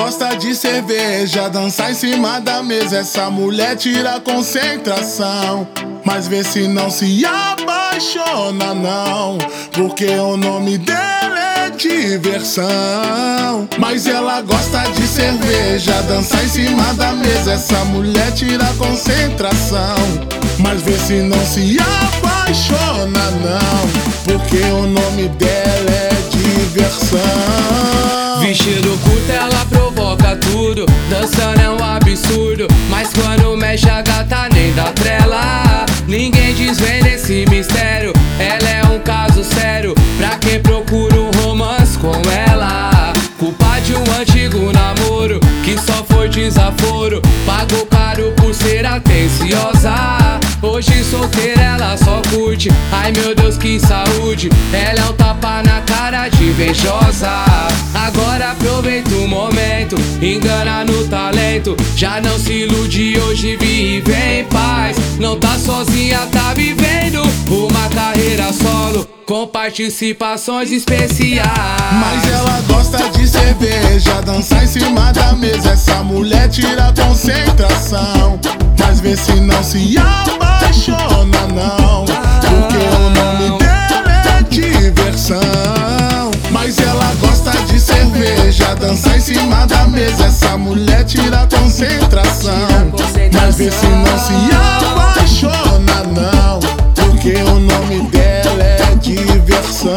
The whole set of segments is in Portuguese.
gosta de cerveja, dançar em cima da mesa. Essa mulher tira a concentração, mas vê se não se apaixona não, porque o nome dela é diversão. Mas ela gosta de cerveja, dançar em cima da mesa. Essa mulher tira a concentração, mas vê se não se apaixona não, porque o nome dela é diversão. Vestido curto ela provoca tudo, dançando é um absurdo, mas quando mexe a gata nem dá trela. Ninguém desvenda esse mistério, ela é um caso sério pra quem procura um romance com ela. Culpa de um antigo namoro que só foi desaforo, pagou caro por ser atenciosa. Hoje solteira ela só curte, ai meu Deus que saúde. Ela é um tapa na cara de invejosa. Agora aproveita o momento, engana no talento. Já não se ilude, hoje vive em paz. Não tá sozinha, tá vivendo uma carreira solo com participações especiais. Mas ela gosta de cerveja, dançar em cima da mesa. Essa mulher tira a concentração, mas vê se não se apaixona não, porque o nome dela é diversão. Mas ela gosta de cerveja, dançar em cima da mesa. Essa mulher tira a concentração, mas vê se não se apaixona não, porque o nome dela é diversão.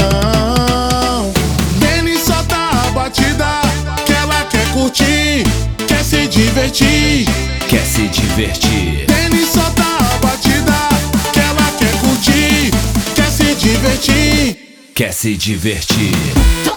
Vem solta a batida, que ela quer curtir, quer se divertir. Quer se divertir. Vem solta a batida, que ela quer curtir, quer se divertir. Quer se divertir.